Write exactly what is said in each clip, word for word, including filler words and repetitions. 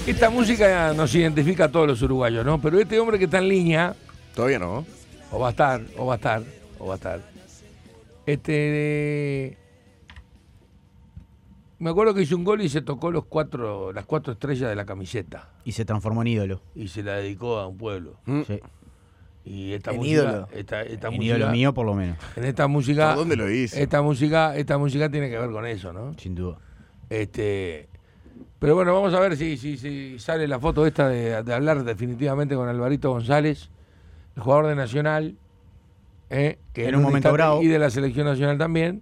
Esta música nos identifica a todos los uruguayos, ¿no? Pero este hombre que está en línea... Todavía no. O va a estar, o va a estar, o va a estar. Este... Me acuerdo que hizo un gol y se tocó los cuatro, las cuatro estrellas de la camiseta. Y se transformó en ídolo. Y se la dedicó a un pueblo. Mm. Sí. Y esta En música... ídolo. Esta, esta En música, ídolo mío, por lo menos. En esta música... ¿Por dónde lo hizo? Esta música, esta música tiene que ver con eso, ¿no? Sin duda. Este... Pero bueno, vamos a ver si, si, si sale la foto esta de, de hablar definitivamente con Alvarito González, el jugador de Nacional, eh, que En un momento instante, bravo. y de la Selección Nacional también.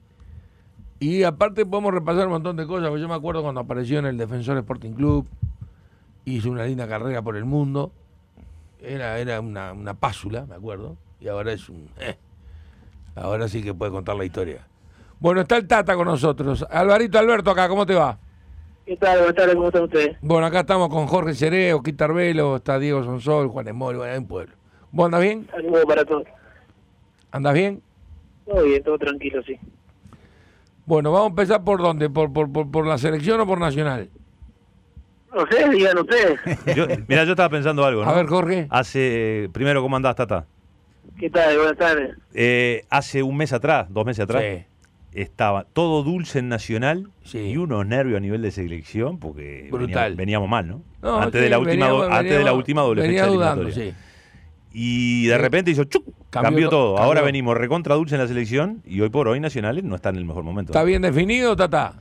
Y aparte podemos repasar un montón de cosas, porque yo me acuerdo cuando apareció en el Defensor Sporting Club, hizo una linda carrera por el mundo, era, era una, una pásula, me acuerdo, y ahora es un... Eh, ahora sí que puede contar la historia. Bueno, está el Tata con nosotros. Alvarito Alberto acá, ¿cómo te va? ¿Qué tal? Buenas tardes, ¿cómo están ustedes? Bueno, acá estamos con Jorge Cereo, Quita Arbelo, está Diego Sonsol, Juan Emol, bueno, hay un pueblo. ¿Vos andás bien? Saludos para todos. ¿Andás bien? Todo bien, todo tranquilo, sí. Bueno, vamos a empezar por dónde, por, por, por, por la selección o por Nacional. No sé, digan ustedes. Yo, mira, yo estaba pensando algo, ¿no? A ver, Jorge. Hace, primero, ¿cómo andás, Tata? ¿Qué tal? Buenas tardes. Eh, hace un mes atrás, dos meses atrás, Sí. estaba todo dulce en Nacional Sí. y unos nervios a nivel de selección porque Brutal. veníamos, veníamos mal, ¿no? No, antes sí, de la última, veníamos- do- antes de la veníamos- última doble venía fecha dudando, eliminatoria. sí. Y de Sí. repente hizo ¡chuc! Cambió Cambió, to- todo. cambió. Ahora venimos recontra dulce en la selección y hoy por hoy Nacionales no está en el mejor momento. ¿Está bien definido, Tata?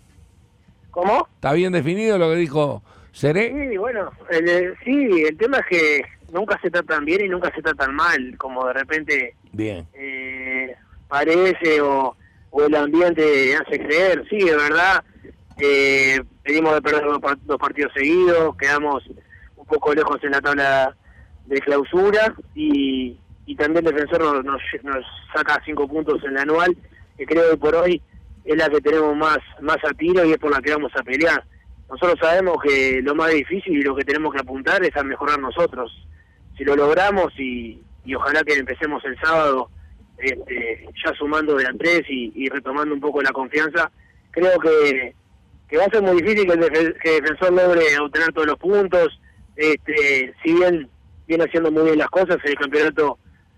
¿Cómo? ¿Está bien definido lo que dijo Seré? Sí, bueno, el, eh, sí, el tema es que nunca se está tan bien y nunca se está tan mal, como de repente Bien. eh, parece o, o el ambiente hace creer. Sí, de verdad, eh, venimos de perder dos, par- dos partidos seguidos, quedamos un poco lejos en la tabla de clausura y, y también Defensor nos, nos, nos saca cinco puntos en la anual, que creo que por hoy es la que tenemos más, más a tiro y es por la que vamos a pelear. Nosotros sabemos que lo más difícil y lo que tenemos que apuntar es a mejorar nosotros. Si lo logramos y, y ojalá que empecemos el sábado este, ya sumando de a tres y, y retomando un poco la confianza, creo que, que va a ser muy difícil que el defe- que el Defensor logre obtener todos los puntos. Este, si bien viene haciendo muy bien las cosas, el campeonato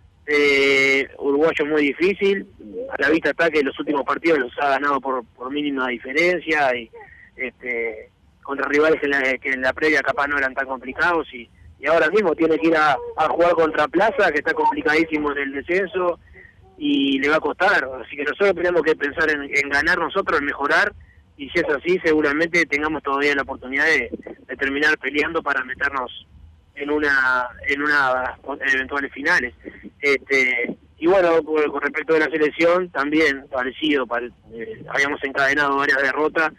eh, uruguayo es muy difícil. A la vista está que los últimos partidos los ha ganado por, por mínima diferencia y este, contra rivales que en, la, que en la previa capaz no eran tan complicados y, y ahora mismo tiene que ir a, a jugar contra Plaza, que está complicadísimo en el descenso y le va a costar. Así que nosotros tenemos que pensar en, en ganar nosotros, en mejorar, y si es así seguramente tengamos todavía la oportunidad de, de terminar peleando para meternos en una en una eventuales finales. Este, y bueno, con con respecto a la selección, también parecido, pare- eh, habíamos encadenado varias derrotas,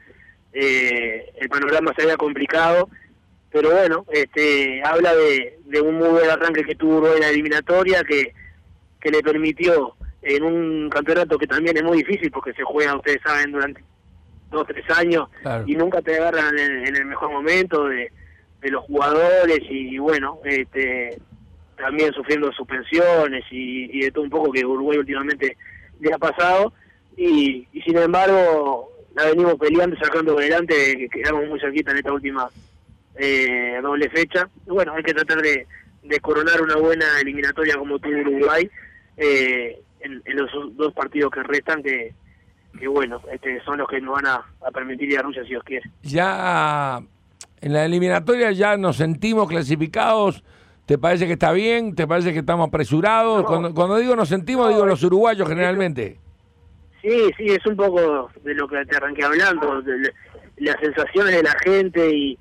eh, el panorama se había complicado, pero bueno, este habla de, de un muy buen arranque que tuvo en la eliminatoria, que, que le permitió en un campeonato que también es muy difícil porque se juega, ustedes saben, durante dos, tres años, Claro. y nunca te agarran en, en el mejor momento de, de los jugadores y, y bueno, este también sufriendo suspensiones y, y de todo un poco que Uruguay últimamente le ha pasado y, y sin embargo la venimos peleando y sacando adelante, que quedamos muy cerquita en esta última eh, doble fecha. Y bueno, hay que tratar de, de coronar una buena eliminatoria como tuvo Uruguay eh, en, en los dos partidos que restan, que, que bueno, este son los que nos van a, a permitir ir a Rusia si Dios quiere. Ya en la eliminatoria ya nos sentimos clasificados. ¿Te parece que está bien? ¿Te parece que estamos apresurados? No. Cuando, cuando digo nos sentimos, No, digo los es- uruguayos generalmente. Sí, sí, es un poco de lo que te arranqué hablando, de la- las sensaciones de la gente y,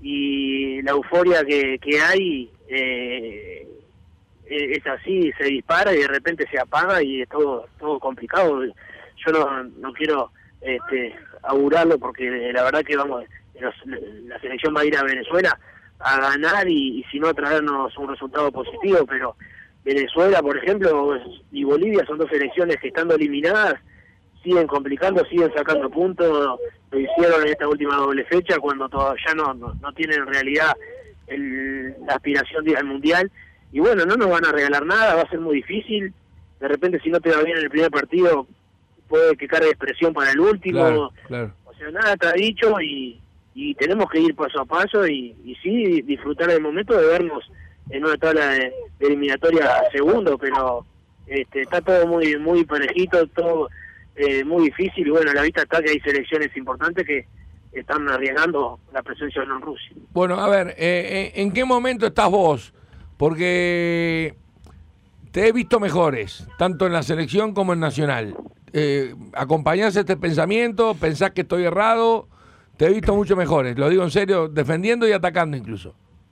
y la euforia que, que hay, eh, es así, se dispara y de repente se apaga y es todo todo complicado. Yo no, no quiero este, augurarlo porque la verdad que vamos, los- la selección va a ir a Venezuela a ganar y, y si no a traernos un resultado positivo, pero Venezuela, por ejemplo, y Bolivia son dos selecciones que estando eliminadas siguen complicando, siguen sacando puntos, lo hicieron en esta última doble fecha cuando todavía no, no, no tienen en realidad el, la aspiración de ir al Mundial, y bueno, no nos van a regalar nada, va a ser muy difícil, de repente si no te va bien en el primer partido puede que cargue presión para el último, Claro, claro. o sea, nada está dicho y, y tenemos que ir paso a paso y, y sí disfrutar del momento de vernos en una tabla de, de eliminatoria segundo, pero este, está todo muy muy parejito, todo eh, muy difícil, y bueno, a la vista está que hay selecciones importantes que están arriesgando la presencia en Rusia. Bueno, a ver, eh, ¿en qué momento estás vos? Porque te he visto mejores, tanto en la selección como en Nacional. Eh, ¿Acompañás este pensamiento? ¿Pensás que estoy errado? Te he visto mucho mejores, lo digo en serio, defendiendo y atacando incluso.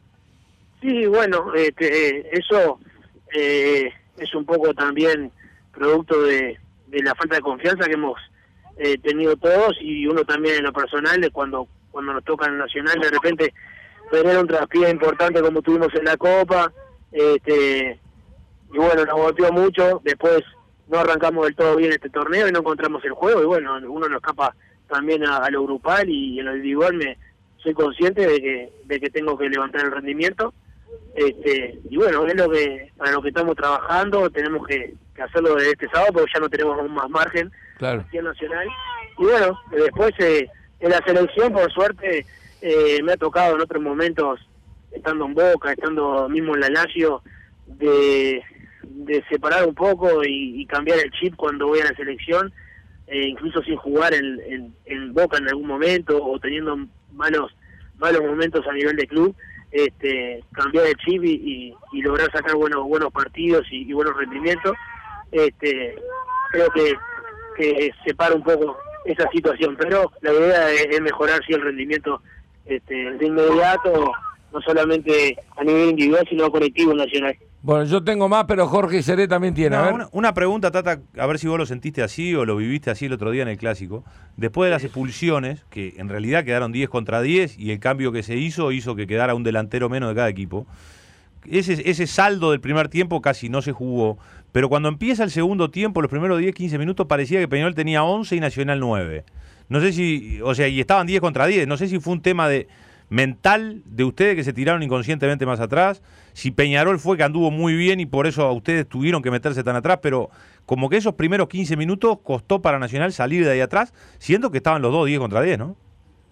Sí, bueno, este, eso eh, es un poco también producto de, de la falta de confianza que hemos eh, tenido todos, y uno también en lo personal, de cuando cuando nos toca en Nacional, de repente tener un traspié importante como tuvimos en la Copa, este, y bueno, nos golpeó mucho. Después no arrancamos del todo bien este torneo y no encontramos el juego, y bueno, uno nos escapa también a, a lo grupal, y en lo individual me soy consciente de que de que tengo que levantar el rendimiento, este, y bueno, es lo que para lo que estamos trabajando. Tenemos que, que hacerlo desde este sábado porque ya no tenemos aún más margen, claro, aquí en Nacional. Y bueno, después eh, en la selección, por suerte, eh, me ha tocado en otros momentos, estando en Boca, estando mismo en la Lazio, de, de separar un poco y, y cambiar el chip cuando voy a la selección, eh, incluso sin jugar en, en, en Boca en algún momento, o teniendo malos malos momentos a nivel de club, este, cambiar el chip y, y, y lograr sacar buenos buenos partidos y, y buenos rendimientos. Este, creo que, que separa un poco esa situación, pero la idea es, es mejorar sí el rendimiento este, de inmediato, no solamente a nivel individual, sino colectivo nacional. Bueno, yo tengo más, pero Jorge Seré también tiene. No, a ver. Una, una pregunta, Tata, a ver si vos lo sentiste así o lo viviste así el otro día en el Clásico. Después de las expulsiones, que en realidad quedaron diez contra diez, y el cambio que se hizo hizo que quedara un delantero menos de cada equipo, ese, ese saldo del primer tiempo casi no se jugó, pero cuando empieza el segundo tiempo, los primeros diez, quince minutos, parecía que Peñarol tenía once y Nacional nueve. No sé si, o sea, y estaban diez contra diez, no sé si fue un tema de mental de ustedes que se tiraron inconscientemente más atrás, si Peñarol fue que anduvo muy bien y por eso a ustedes tuvieron que meterse tan atrás, pero como que esos primeros quince minutos costó para Nacional salir de ahí atrás, siendo que estaban los dos diez contra diez, ¿no?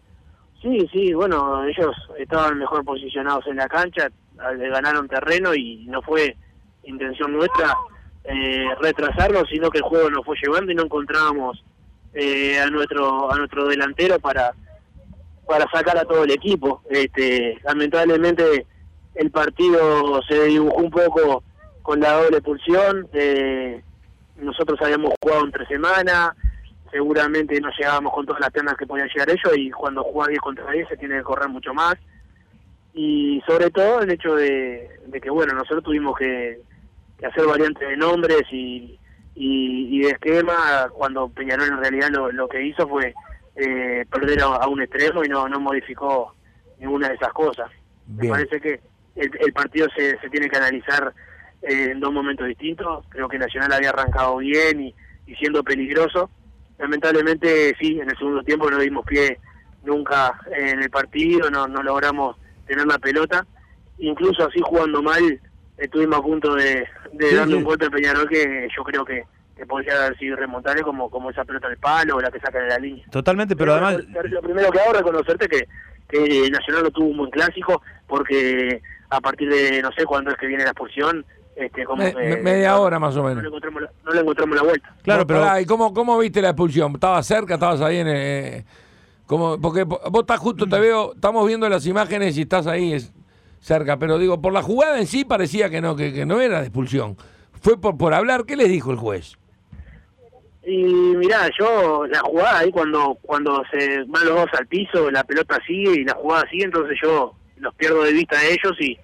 Sí, sí, bueno, ellos estaban mejor posicionados en la cancha, le ganaron terreno y no fue intención nuestra eh, retrasarlo, sino que el juego nos fue llevando y no encontrábamos eh, a nuestro a nuestro delantero para para sacar a todo el equipo. Este, lamentablemente el partido se dibujó un poco con la doble expulsión. Eh, nosotros habíamos jugado entre semana, seguramente no llegábamos con todas las piernas que podían llegar ellos, y cuando juega diez contra diez se tiene que correr mucho más. Y sobre todo el hecho de, de que, bueno, nosotros tuvimos que, que hacer variantes de nombres y, y, y de esquema, cuando Peñarol en realidad lo, lo que hizo fue Eh, perder a, a un extremo y no no modificó ninguna de esas cosas. Bien. Me parece que el, el partido se, se tiene que analizar eh, en dos momentos distintos. Creo que Nacional había arrancado bien y, y siendo peligroso. Lamentablemente sí, en el segundo tiempo no dimos pie nunca en el partido, no, no logramos tener la pelota, incluso así jugando mal estuvimos a punto de, de sí, darle sí. un golpe a Peñarol que yo creo que que podría haber sido remontable, como como esa pelota del palo o la que saca de la línea. Totalmente, pero, pero además... Lo primero que hago es reconocerte que, que Nacional no tuvo un buen clásico, porque a partir de, no sé cuándo es que viene la expulsión, este, como me, que, media no, hora más o menos. No le encontramos la, no le encontramos la vuelta. Claro, no, pero... Pará, ¿y cómo, cómo viste la expulsión? ¿Estabas cerca? ¿Estabas ahí en...? Eh, como, porque vos estás justo, te veo, estamos viendo las imágenes y estás ahí es, cerca, pero digo, por la jugada en sí parecía que no, que, que no era de expulsión. Fue por, por hablar, ¿qué les dijo el juez? Y mirá, yo la jugada ahí cuando cuando se van los dos al piso, la pelota sigue y la jugada sigue, entonces yo los pierdo de vista a ellos y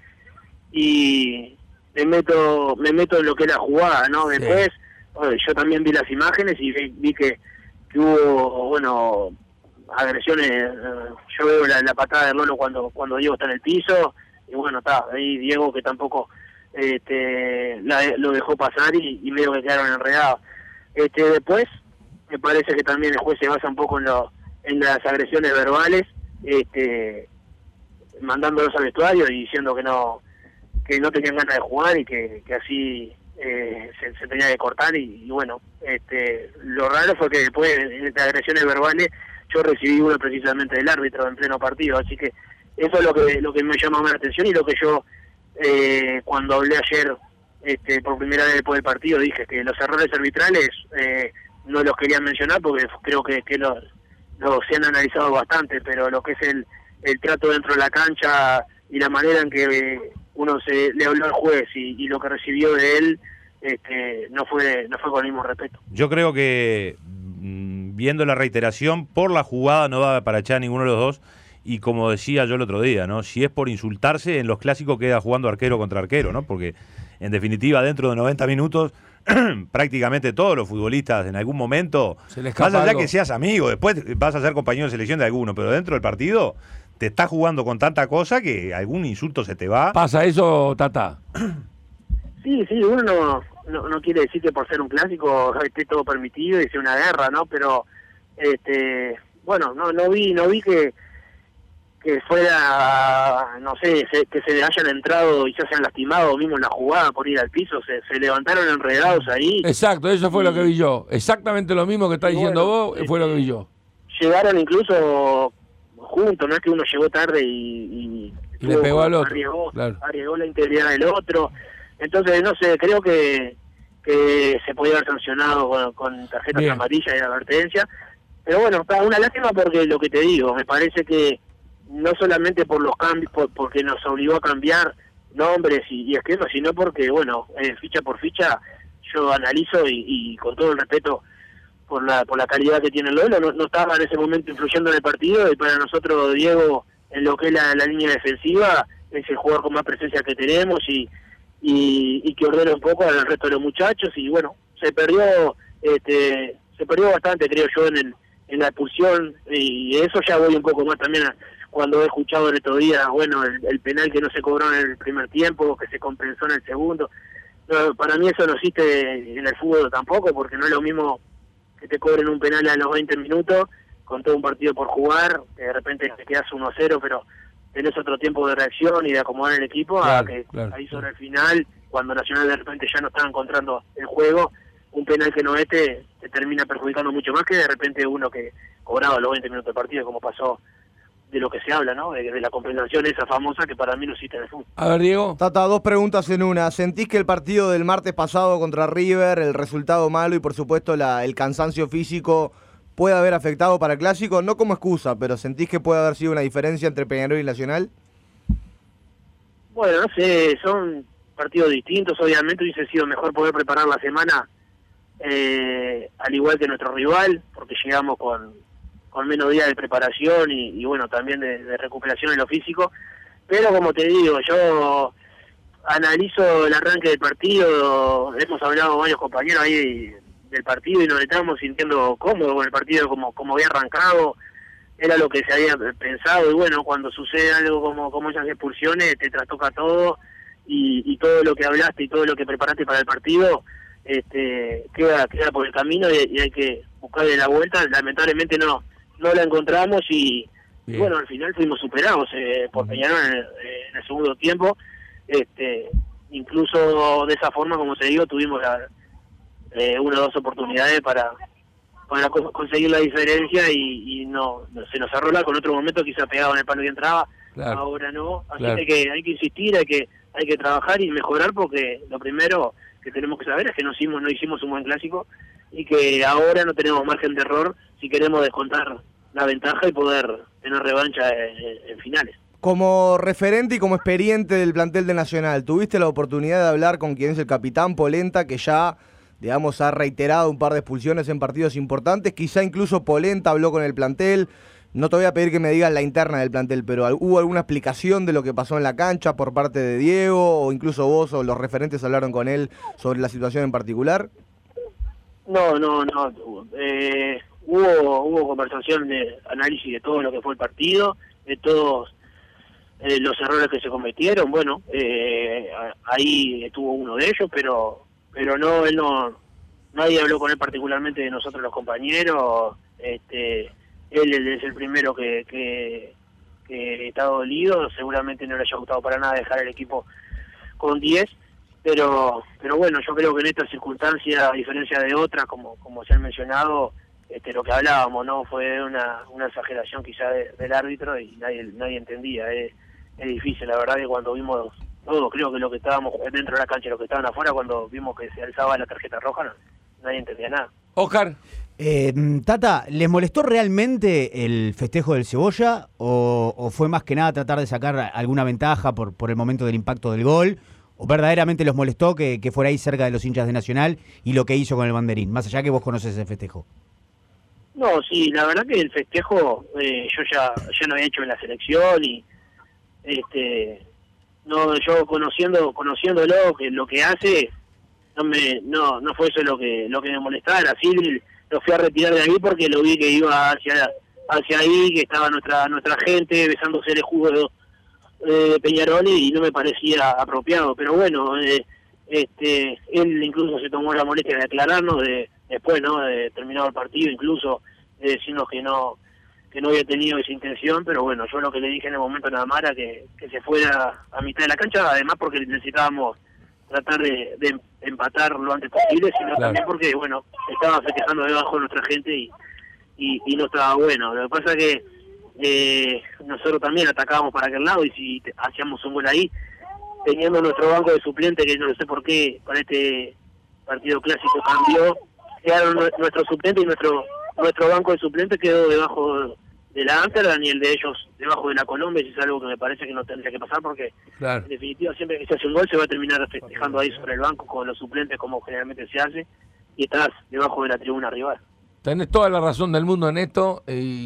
y me meto me meto en lo que es la jugada, ¿no? Después sí. Bueno, yo también vi las imágenes y vi, vi que, que hubo, bueno, agresiones. Yo veo la, la patada de Lolo cuando cuando Diego está en el piso y bueno, está ahí Diego que tampoco este la, lo dejó pasar y, y medio que quedaron enredados. Este, después me parece que también el juez se basa un poco en, lo, en las agresiones verbales, este, mandándolos al vestuario y diciendo que no que no tenían ganas de jugar y que, que así eh, se, se tenía que cortar y, y bueno, este, lo raro fue que después de estas agresiones verbales yo recibí una precisamente del árbitro en pleno partido, así que eso es lo que lo que me llamó más la atención y lo que yo eh, cuando hablé ayer este, por primera vez después del partido dije que los errores arbitrales eh, no los quería mencionar porque creo que, que los, los se han analizado bastante, pero lo que es el, el trato dentro de la cancha y la manera en que uno se le habló al juez y, y lo que recibió de él este, no fue no fue con el mismo respeto. Yo creo que viendo la reiteración, por la jugada no va para echar a ninguno de los dos, y como decía yo el otro día, ¿no? Si es por insultarse, en los clásicos queda jugando arquero contra arquero, ¿no? Porque en definitiva dentro de noventa minutos prácticamente todos los futbolistas en algún momento, más allá que seas amigo, después vas a ser compañero de selección de alguno, pero dentro del partido te estás jugando con tanta cosa que algún insulto se te va. ¿Pasa eso, Tata? Sí, sí, uno no, no, no quiere decir que por ser un clásico esté todo permitido y sea una guerra, ¿no? Pero, este, bueno, no no vi no vi que que fuera, no sé, se, que se hayan entrado y se hayan lastimado mismo en la jugada por ir al piso, se, se levantaron enredados ahí. Exacto, eso fue y, lo que vi yo. Exactamente lo mismo que está diciendo bueno, vos, fue este, lo que vi yo. Llegaron incluso juntos, no es que uno llegó tarde y... Y, y le pegó al otro. Arriesgó, claro. arriesgó la integridad del otro. Entonces, no sé, creo que, que se podía haber sancionado con, con tarjetas Bien. amarillas y advertencia. Pero bueno, está una lástima porque lo que te digo, me parece que no solamente por los cambios, por, porque nos obligó a cambiar nombres y, y esquemas, sino porque, bueno, eh, ficha por ficha, yo analizo y, y con todo el respeto por la por la calidad que tiene el duelo, no, no estaba en ese momento influyendo en el partido, y para nosotros, Diego, en lo que es la, la línea defensiva, es el jugador con más presencia que tenemos y, y, y que ordena un poco al resto de los muchachos, y bueno, se perdió este se perdió bastante, creo yo, en el en la expulsión, y eso ya voy un poco más también a, cuando he escuchado el otro día, bueno, el, el penal que no se cobró en el primer tiempo, que se compensó en el segundo. No, para mí eso no existe en el fútbol tampoco, porque no es lo mismo que te cobren un penal a los veinte minutos, con todo un partido por jugar, que de repente te quedas uno a cero, pero tenés otro tiempo de reacción y de acomodar el equipo, claro, a que claro, ahí sobre claro. el final, cuando Nacional de repente ya no estaba encontrando el juego, un penal que no es te, te termina perjudicando mucho más que de repente uno que cobraba los veinte minutos de partido, como pasó de lo que se habla, ¿no? De, de la compensación esa famosa que para mí no existe en el fútbol. A ver, Diego. Tata, dos preguntas en una. ¿Sentís que el partido del martes pasado contra River, el resultado malo y por supuesto la, el cansancio físico puede haber afectado para el Clásico? No como excusa, pero ¿sentís que puede haber sido una diferencia entre Peñarol y Nacional? Bueno, no sé, son partidos distintos, obviamente hubiese sido mejor poder preparar la semana eh, al igual que nuestro rival, porque llegamos con... con menos días de preparación y, y bueno, también de, de recuperación en lo físico, pero como te digo, yo analizo el arranque del partido, hemos hablado varios compañeros ahí del partido y nos estamos sintiendo cómodos con el partido, como, como había arrancado, era lo que se había pensado, y bueno, cuando sucede algo como, como esas expulsiones, te trastoca todo, y, y todo lo que hablaste y todo lo que preparaste para el partido, este queda, queda por el camino y, y hay que buscarle la vuelta. Lamentablemente no no la encontramos y, y bueno, al final fuimos superados eh, por Peñarol en, en el segundo tiempo, este incluso de esa forma, como te digo, tuvimos la, eh, una o dos oportunidades para para co conseguir la diferencia y, y no, no se nos cerró la, con otro momento quizá pegaba en el palo y entraba, claro, ahora no, así claro. que hay que insistir, hay que hay que trabajar y mejorar, porque lo primero que tenemos que saber es que no hicimos, no hicimos un buen clásico y que ahora no tenemos margen de error si queremos descontar la ventaja y poder tener revancha en, en finales. Como referente y como experiente del plantel de Nacional, ¿tuviste la oportunidad de hablar con quien es el capitán Polenta, que ya, digamos, ha reiterado un par de expulsiones en partidos importantes? Quizá incluso Polenta habló con el plantel. No te voy a pedir que me digas la interna del plantel, pero ¿hubo alguna explicación de lo que pasó en la cancha por parte de Diego, o incluso vos o los referentes hablaron con él sobre la situación en particular? No, no, no. Eh, hubo hubo conversación de análisis de todo lo que fue el partido, de todos eh, los errores que se cometieron. Bueno, eh, ahí estuvo uno de ellos, pero pero no, él no, nadie habló con él particularmente de nosotros los compañeros. Este, él, él es el primero que, que, que está dolido, seguramente no le haya gustado para nada dejar el equipo con diez. pero pero bueno, yo creo que en esta circunstancia, a diferencia de otras, como como se han mencionado, este, lo que hablábamos, ¿no? Fue una, una exageración quizá de, del árbitro y nadie nadie entendía. Es, es difícil, la verdad, que cuando vimos todo, creo que lo que estábamos dentro de la cancha y los que estaban afuera, cuando vimos que se alzaba la tarjeta roja, no, nadie entendía nada. Oscar. Eh, Tata, ¿les molestó realmente el festejo del Cebolla o, o fue más que nada tratar de sacar alguna ventaja por, por el momento del impacto del gol? ¿O verdaderamente los molestó que, que fuera ahí cerca de los hinchas de Nacional y lo que hizo con el banderín? Más allá que vos conoces ese festejo. No, sí, la verdad que el festejo eh, yo ya ya lo había hecho en la selección y este no yo conociendo conociéndolo que lo que hace no me no no fue eso lo que lo que me molestaba. Así lo fui a retirar de ahí porque lo vi que iba hacia hacia ahí, que estaba nuestra nuestra gente besándose el escudo de eh, Peñarol y no me parecía apropiado. Pero bueno, eh, este él incluso se tomó la molestia de aclararnos de después, ¿no? De terminado el partido, incluso de decirnos que no que no había tenido esa intención, pero bueno, yo lo que le dije en el momento nada más era que, que se fuera a mitad de la cancha, además porque necesitábamos tratar de, de empatar lo antes posible, sino claro. también porque, bueno, estaba festejando debajo de nuestra gente y, y, y no estaba bueno. Lo que pasa es que eh, nosotros también atacábamos para aquel lado y si te, hacíamos un gol ahí, teniendo nuestro banco de suplente, que no sé por qué para este partido clásico cambió, quedaron nuestro suplente y nuestro nuestro banco de suplentes quedó debajo de la Amsterdam y el de ellos debajo de la Colombia, y es algo que me parece que no tendría que pasar porque Claro. en definitiva siempre que se hace un gol se va a terminar festejando ahí sobre el banco con los suplentes como generalmente se hace y estás debajo de la tribuna rival. Tenés toda la razón del mundo en esto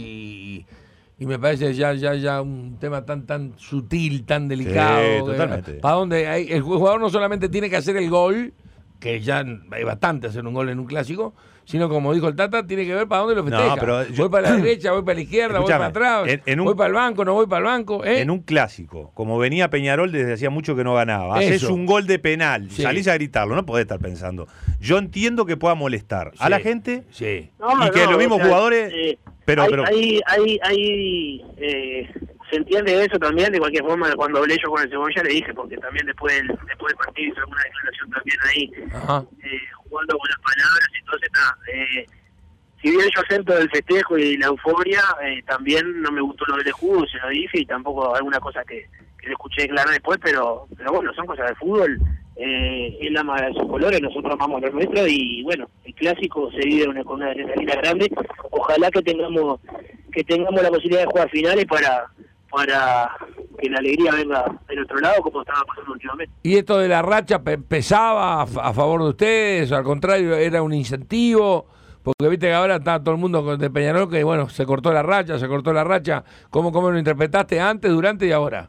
y, y me parece ya ya ya un tema tan tan sutil, tan delicado. Sí, que- totalmente. Para donde hay, el jugador no solamente tiene que hacer el gol, que ya hay bastante hacer un gol en un clásico, sino como dijo el Tata, tiene que ver para dónde lo festeja. No, pero yo- voy para la derecha, voy para la izquierda, voy Escuchame, para atrás, en- en un- voy para el banco, no voy para el banco. ¿eh? En un clásico, como venía Peñarol desde hacía mucho que no ganaba, haces Eso. un gol de penal, Sí. salís a gritarlo, no podés estar pensando. Yo entiendo que pueda molestar a Sí. la gente Sí. No, y que no, los mismos o sea, jugadores, eh, pero, hay, pero hay, hay, hay, eh, se entiende eso también. De cualquier forma, cuando hablé yo con el Cebolla le dije, porque también después del, después del partido hizo alguna declaración también ahí, Ajá. eh, jugando con las palabras, entonces está, eh, si bien yo acepto el festejo y la euforia, eh, también no me gustó lo del escudo, se lo dije, y tampoco alguna cosa que, que le escuché clara después, pero pero bueno, son cosas del fútbol. Eh, él ama sus colores, nosotros amamos los nuestros, y bueno, el clásico se vive una, con una adrenalina grande. Ojalá que tengamos que tengamos la posibilidad de jugar finales para para que la alegría venga de nuestro lado, como estaba pasando últimamente. ¿Y esto de la racha pe- pesaba a, fa- a favor de ustedes? ¿O al contrario, era un incentivo? Porque viste que ahora está todo el mundo con- de Peñarol que, bueno, se cortó la racha, se cortó la racha. ¿Cómo, cómo lo interpretaste antes, durante y ahora?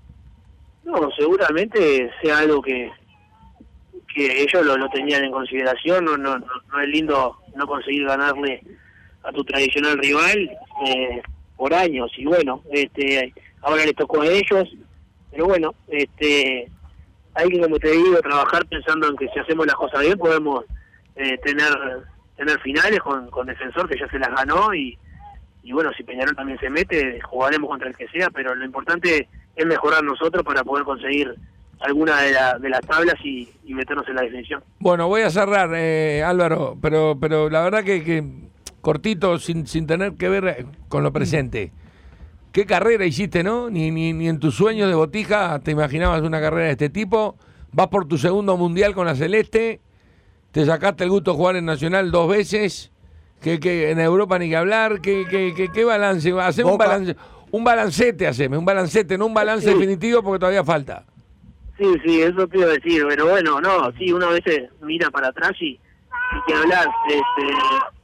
No, seguramente sea algo que que ellos lo, lo tenían en consideración. No, no, no, no es lindo no conseguir ganarle a tu tradicional rival eh, por años, y bueno, este ahora les tocó a ellos, pero bueno, este hay que, como te digo, trabajar pensando en que si hacemos las cosas bien podemos eh, tener tener finales con, con Defensor, que ya se las ganó, y y bueno, si Peñarol también se mete, jugaremos contra el que sea, pero lo importante es mejorar nosotros para poder conseguir alguna de, la, de las tablas y, y meternos en la definición. Bueno, voy a cerrar, eh, Álvaro, pero pero la verdad que, que cortito, sin, sin tener que ver con lo presente. ¿Qué carrera hiciste, no? Ni, ni, ni en tus sueños de botija te imaginabas una carrera de este tipo. Vas por tu segundo mundial con la Celeste, te sacaste el gusto de jugar en Nacional dos veces, que, que en Europa ni que hablar. ¿Qué, qué, qué, qué balance? Haceme un, Boca. balance, un balancete, haceme, un balancete, no un balance Sí. definitivo porque todavía falta. Sí, sí, eso te iba a decir, pero bueno, no, sí, uno a veces mira para atrás y, y que hablar, este,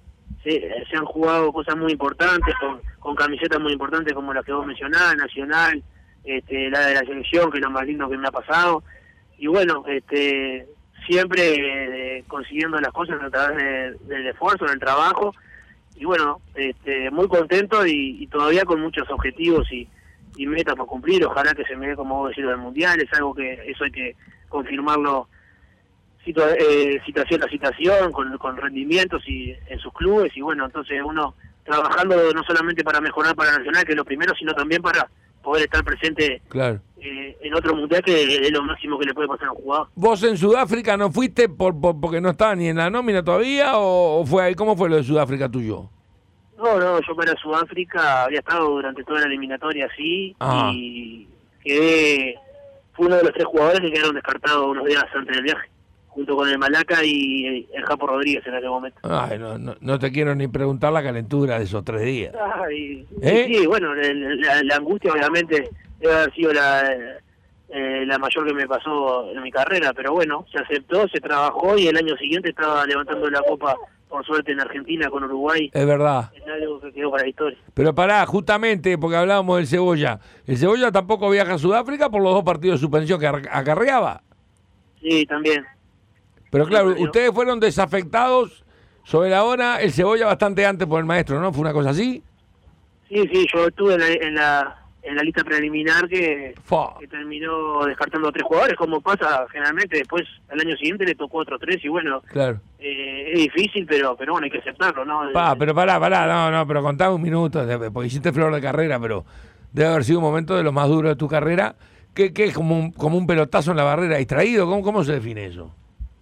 se, se han jugado cosas muy importantes, con, con camisetas muy importantes como la que vos mencionás, Nacional, este, la de la selección, que es lo más lindo que me ha pasado, y bueno, este, siempre eh, consiguiendo las cosas a través de, del esfuerzo, del trabajo, y bueno, este, muy contento y, y todavía con muchos objetivos y y metas por cumplir. Ojalá que se me dé, como vos decís, del mundial. Es algo que eso hay que confirmarlo situa eh, situación a situación, con, con rendimientos y en sus clubes, y bueno, entonces uno trabajando no solamente para mejorar para Nacional, que es lo primero, sino también para poder estar presente Claro. eh, en otro mundial, que es lo máximo que le puede pasar a un jugador. ¿Vos en Sudáfrica no fuiste por, por porque no estabas ni en la nómina todavía o, o fue ahí? ¿Cómo fue lo de Sudáfrica tuyo? No, no, yo para Sudáfrica había estado durante toda la eliminatoria así, Ah. y quedé, fue uno de los tres jugadores que quedaron descartados unos días antes del viaje, junto con el Malaca y el Japo Rodríguez en aquel momento. Ay, no, no, no te quiero ni preguntar la calentura de esos tres días. Ay, ¿Eh? Sí, bueno, el- la, la angustia obviamente debe haber sido la, eh, la mayor que me pasó en mi carrera, pero bueno, se aceptó, se trabajó y el año siguiente estaba levantando la copa, por suerte, en Argentina con Uruguay, Es verdad. en algo que quedó para la historia. Pero pará, justamente porque hablábamos del Cebolla. ¿El Cebolla tampoco viaja a Sudáfrica por los dos partidos de suspensión que ar- acarreaba? Sí, también. Pero claro, Sí, pero- ustedes fueron desafectados sobre la hora, el Cebolla bastante antes por el maestro, ¿no? ¿Fue una cosa así? Sí, sí, yo estuve en la, en la, en la lista preliminar que, Fa. que terminó descartando a tres jugadores, como pasa generalmente. Después, al año siguiente le tocó otros tres y bueno, Claro. eh, es difícil, pero pero bueno, hay que aceptarlo, ¿no? Pa, pero pará, pará, no, no, pero contame un minuto, de- porque hiciste flor de carrera, pero debe haber sido un momento de los más duros de tu carrera, que, que es como un, como un pelotazo en la barrera distraído, ¿cómo, cómo se define eso?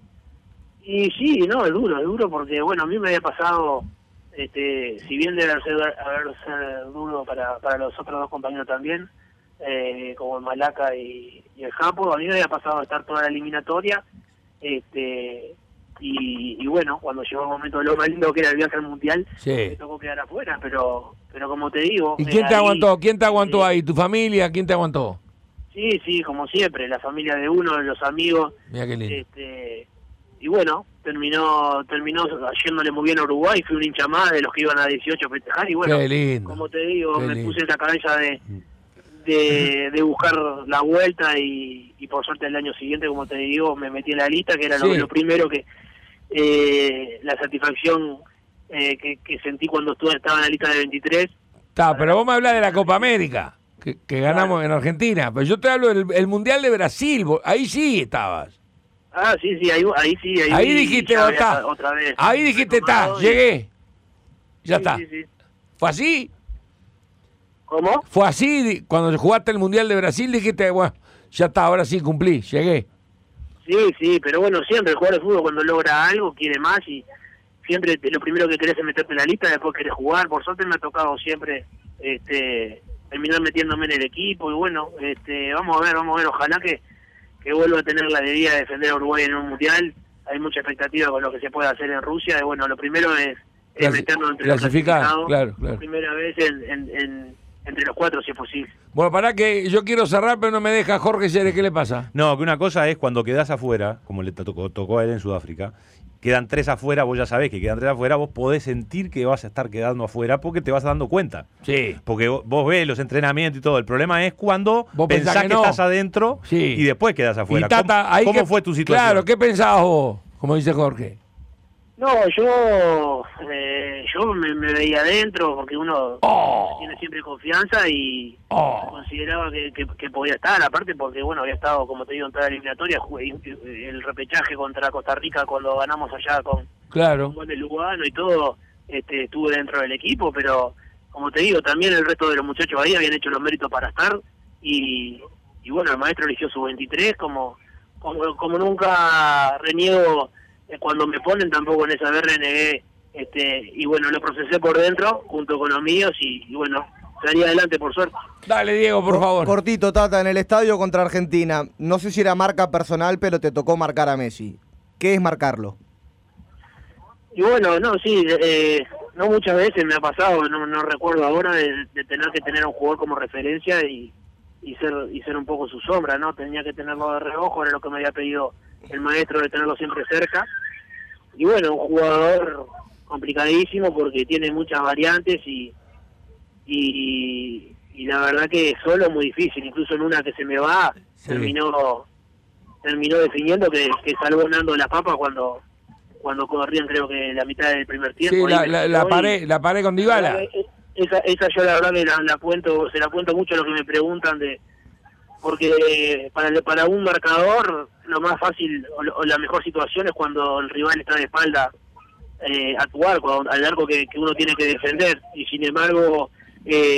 Y sí, no, es duro, es duro porque, bueno, a mí me había pasado, este, si bien debe haber sido, haber sido duro para, para los otros dos compañeros también, eh, como el Malaca y, y el Japo, a mí me había pasado estar toda la eliminatoria, este y, y bueno, cuando llegó el momento de lo más lindo que era el viaje al Mundial, me Sí. tocó quedar afuera, pero pero como te digo... ¿Y eh, quién te ahí, aguantó? ¿Quién te aguantó eh, ahí? ¿Tu familia? ¿Quién te aguantó? Sí, sí, como siempre, la familia de uno, los amigos, Mira qué lindo. este y bueno, terminó terminó yéndole muy bien a Uruguay, fui un hincha más de los que iban a dieciocho a festejar y bueno, Qué lindo. como te digo, Qué me lindo. puse en la cabeza de, de, de buscar la vuelta y, y por suerte el año siguiente, como te digo, me metí en la lista, que era lo, Sí. lo primero que, eh, la satisfacción eh, que, que sentí cuando estuve, estaba en la lista de veintitrés. Está, pero vos me hablas de la Copa América, que, que ganamos en Argentina, pero yo te hablo del el Mundial de Brasil, vos- ahí sí estabas. Ah, sí, sí, ahí, ahí sí. Ahí, Ahí vi, dijiste, ya "Oh, había está". otra vez. Ahí dijiste, está, retomado y- llegué. Ya Sí, está. sí, sí. ¿Fue así? ¿Cómo? Fue así, di- cuando jugaste el Mundial de Brasil dijiste, bueno, ya está, ahora sí cumplí, llegué. Sí, sí, pero bueno, siempre el jugador de fútbol cuando logra algo quiere más y siempre te- lo primero que querés es meterte en la lista, después querés jugar. Por suerte me ha tocado siempre este terminar metiéndome en el equipo y bueno, este vamos a ver, vamos a ver, ojalá que, que vuelva a tener la debida de defender a Uruguay en un mundial. Hay mucha expectativa con lo que se puede hacer en Rusia y bueno, lo primero es, es Clasi- meternos entre los clasificar, clasificados, claro, claro. primera vez en, en, en- entre los cuatro si es posible. Bueno, pará que yo quiero cerrar, pero no me deja Jorge Sere, ¿qué le pasa? No, que una cosa es cuando quedás afuera, como le tocó, tocó a él en Sudáfrica, quedan tres afuera, vos ya sabés que quedan tres afuera, vos podés sentir que vas a estar quedando afuera porque te vas dando cuenta. Sí. Porque vos, vos ves los entrenamientos y todo. El problema es cuando Vos pensás, pensás que, que no. estás adentro Sí. y después quedás afuera. Y Tata, ¿Cómo, ahí cómo que- fue tu situación? Claro, ¿qué pensabas vos? Como dice Jorge. No, yo eh, yo me, me veía adentro porque uno Oh. tiene siempre confianza y Oh. consideraba que, que, que podía estar, aparte porque bueno, había estado, como te digo, en toda la eliminatoria, jugué el repechaje contra Costa Rica cuando ganamos allá con Claro. un gol de Lugano y todo, este, estuve dentro del equipo, pero como te digo, también el resto de los muchachos ahí habían hecho los méritos para estar y, y bueno, el maestro eligió su veintitrés, como, como, como nunca reniego eh, cuando me ponen, tampoco en esa vez renegué, este, y bueno, lo procesé por dentro junto con los míos y, y bueno, salí adelante por suerte. Dale, Diego, por Co- favor. Cortito, Tata, en el estadio contra Argentina. No sé si era marca personal, pero te tocó marcar a Messi. ¿Qué es marcarlo? Y bueno, no, sí, eh, no muchas veces me ha pasado, no, no recuerdo ahora, de, de tener que tener a un jugador como referencia y, y ser y ser un poco su sombra, ¿no? Tenía que tenerlo de reojo, era lo que me había pedido el maestro, de tenerlo siempre cerca. Y bueno, un jugador complicadísimo porque tiene muchas variantes y y, y la verdad que solo es muy difícil, incluso en una que se me va, Sí. terminó terminó definiendo que, que salvó Nando la papa cuando cuando corrían creo que la mitad del primer tiempo. Sí, ahí la, me la, tocó la y- paré, la paré con Dybala. esa, esa yo la verdad que la, la cuento, se la cuento mucho a los que me preguntan de porque eh, para el- para un marcador lo más fácil o, lo- o la mejor situación es cuando el rival está de espalda eh, a tu arco, al arco que, que uno tiene que defender y sin embargo eh,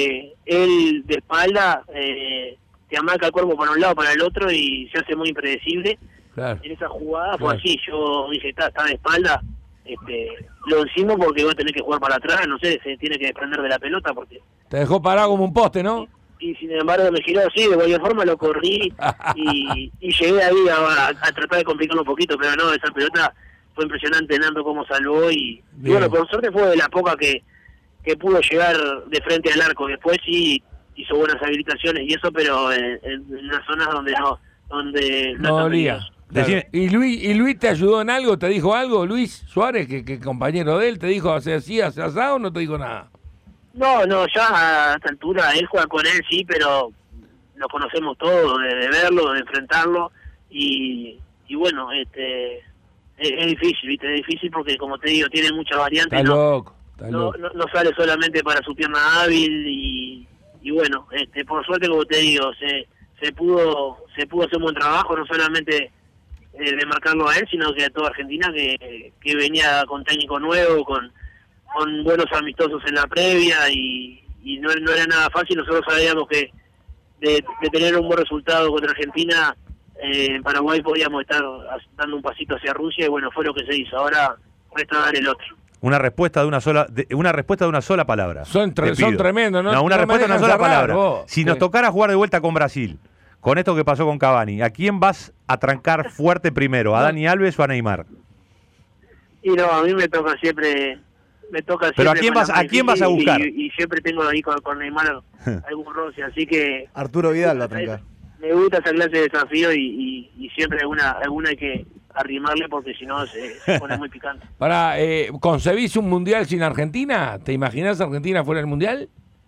él de espalda eh, te amarca el cuerpo para un lado, para el otro y se hace muy impredecible. Claro. En esa jugada Claro. fue así, yo dije, está, está de espalda, este, lo encimo porque va a tener que jugar para atrás, no sé, se tiene que desprender de la pelota porque... Te dejó parado como un poste, ¿no? Y sin embargo me giró así, de cualquier forma lo corrí y, y llegué ahí a, a tratar de complicarlo un poquito, pero no, esa pelota fue impresionante, Nando cómo salvó y, y Bien. bueno, por suerte fue de la poca que, que pudo llegar de frente al arco, después sí hizo buenas habilitaciones y eso, pero en, en unas zonas donde no, donde No no está dolía. peligroso. Claro. Decime- ¿Y Luis, ¿Y Luis te ayudó en algo? ¿Te dijo algo? Luis Suárez, que, que compañero de él, ¿te dijo hace así, hace asado o no te dijo nada? No, no, ya a esta altura él juega con él, sí, pero lo conocemos todos, de, de verlo, de enfrentarlo, y, y bueno, este es, es difícil, ¿viste? Es difícil porque, como te digo, tiene muchas variantes, Está no, loco, está no, loco. no, no sale solamente para su pierna hábil, y, y bueno, este por suerte, como te digo, se se pudo se pudo hacer un buen trabajo, no solamente eh, de marcarlo a él, sino que a toda Argentina, que, que venía con técnico nuevo, con con buenos amistosos en la previa y, y no, no era nada fácil. Nosotros sabíamos que de, de tener un buen resultado contra Argentina, eh, en Paraguay podíamos estar dando un pasito hacia Rusia y bueno, fue lo que se hizo. Ahora resta dar el otro. Una respuesta de una sola, de, una respuesta de una sola palabra. Son, tre- Te pido. son tremendos, ¿no? No, una No me respuesta de una dejan sola cerrar, palabra. vos. Si nos Sí. tocara jugar de vuelta con Brasil, con esto que pasó con Cavani, ¿a quién vas a trancar fuerte primero? ¿A Dani Alves o a Neymar? Y no, a mí me toca siempre... Me toca Pero ¿a siempre quién con vas- la a quién vas a difícil buscar? Y, y siempre tengo ahí con, con Neymar algún roce, así que... Arturo Vidal va a trancar. Me gusta esa clase de desafío y, y, y siempre alguna, alguna hay que arrimarle porque si no se, se pone muy picante. Para, eh, ¿concebís un mundial sin Argentina? ¿Te imaginás Argentina fuera del mundial?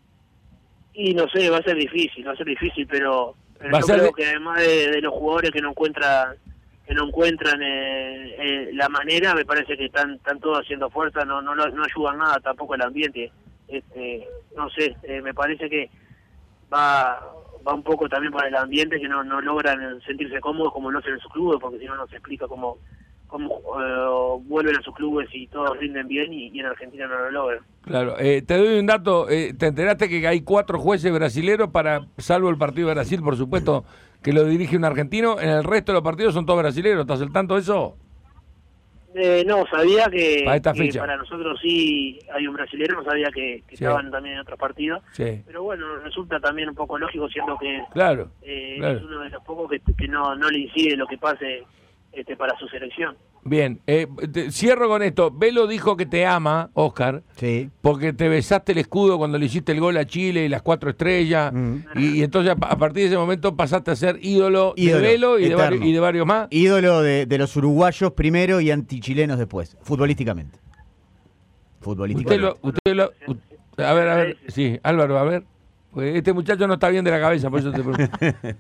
Y no sé, va a ser difícil, va a ser difícil, pero, pero Va a yo ser creo de- que además de, de los jugadores que no encuentran que no encuentran eh, eh, la manera, me parece que están están todos haciendo fuerza, no no no ayudan nada tampoco el ambiente. Este, no sé, eh, me parece que va va un poco también para el ambiente, que no no logran sentirse cómodos como lo hacen en sus clubes, porque si no no se explica cómo cómo eh, vuelven a sus clubes y todos rinden bien y, y en Argentina no lo logran. Claro, eh, te doy un dato, eh, ¿te enteraste que hay cuatro jueces brasileros para, salvo el partido de Brasil, por supuesto, que lo dirige un argentino, en el resto de los partidos son todos brasileros? ¿Estás al tanto de eso? Eh, no, sabía que, Para esta que fecha. para nosotros sí hay un brasilero, no sabía que, que Sí. estaban también en otros partidos, Sí, pero bueno, resulta también un poco lógico, siendo que claro, eh, claro. es uno de los pocos que, que no, no le incide lo que pase este para su selección. Bien, eh, te- cierro con esto. Velo dijo que te ama, Oscar, Sí. porque te besaste el escudo cuando le hiciste el gol a Chile y las cuatro estrellas, Mm. y, y entonces a, pa- a partir de ese momento pasaste a ser ídolo, Ídolo, de Velo y de, eterno. vari- y de varios más. Ídolo de, de los uruguayos primero y antichilenos después, futbolísticamente. Usted Futbolísticamente. lo, usted lo, u- a ver, a ver, sí, Álvaro, a ver. Pues este muchacho no está bien de la cabeza, por eso te pregunto.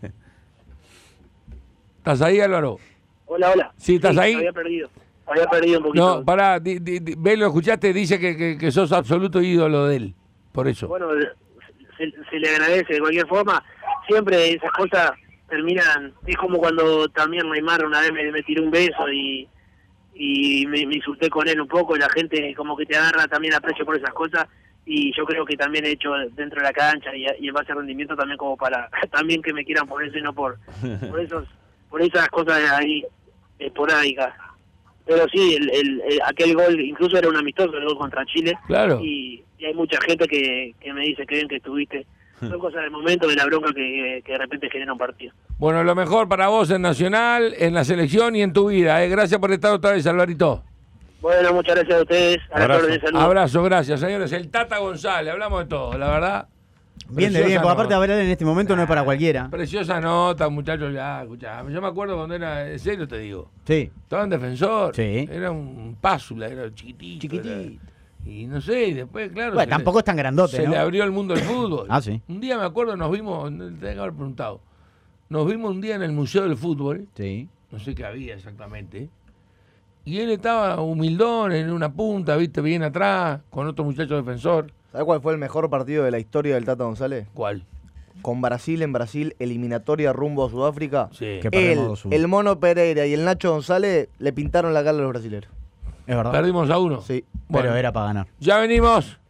¿Estás ahí, Álvaro? Hola, hola. Sí, ¿estás ahí? Había perdido, había perdido un poquito. No, pará, di, di, di- Velo, escuchaste, dice que, que, que sos absoluto ídolo de él, por eso. Bueno, se, se le agradece de cualquier forma. Siempre esas cosas terminan. Es como cuando también Neymar una vez me, me tiró un beso y, y me, me insulté con él un poco. Y la gente como que te agarra también aprecio por esas cosas. Y yo creo que también he hecho dentro de la cancha y, y en base a rendimiento también como para también que me quieran por eso y no por, por, esos, por esas cosas ahí esporádicas. Pero sí, el, el, el- aquel gol incluso era un amistoso, el gol contra Chile. Claro. Y, y hay mucha gente que, que me dice que bien que estuviste. Son cosas del momento, de la bronca que, que de repente genera un partido. Bueno, lo mejor para vos en Nacional, en la selección y en tu vida. ¿eh? Gracias por estar otra vez, Alvarito. Bueno, muchas gracias a ustedes. A la Abrazo. orden, saludos. Abrazo, gracias, señores. El Tata González, hablamos de todo, la verdad. Bien de Preciosa bien, porque aparte nota. hablar en este momento no es para cualquiera. Preciosa nota, muchachos, ya, escuchá. Yo me acuerdo cuando era, en serio te digo, Sí. estaba en defensor. Sí. Era un pázula, era chiquitito. Chiquitito. era- y no sé, y después, claro. Bueno, se tampoco le, es tan grandote, Se ¿no? le abrió el mundo del fútbol. Ah, sí. Un día me acuerdo, nos vimos, no, te tengo que haber preguntado. Nos vimos un día en el Museo del Fútbol, Sí. no sé qué había exactamente. Y él estaba humildón en una punta, viste, bien atrás, con otro muchacho defensor. ¿Sabes cuál fue el mejor partido de la historia del Tata González? ¿Cuál? Con Brasil en Brasil, eliminatoria rumbo a Sudáfrica. Sí. Que Él, perdemos dos uno. el Mono Pereira y el Nacho González le pintaron la cara a los brasileños. Es verdad. Perdimos a uno. Sí. Pero Bueno, era para ganar. ya venimos.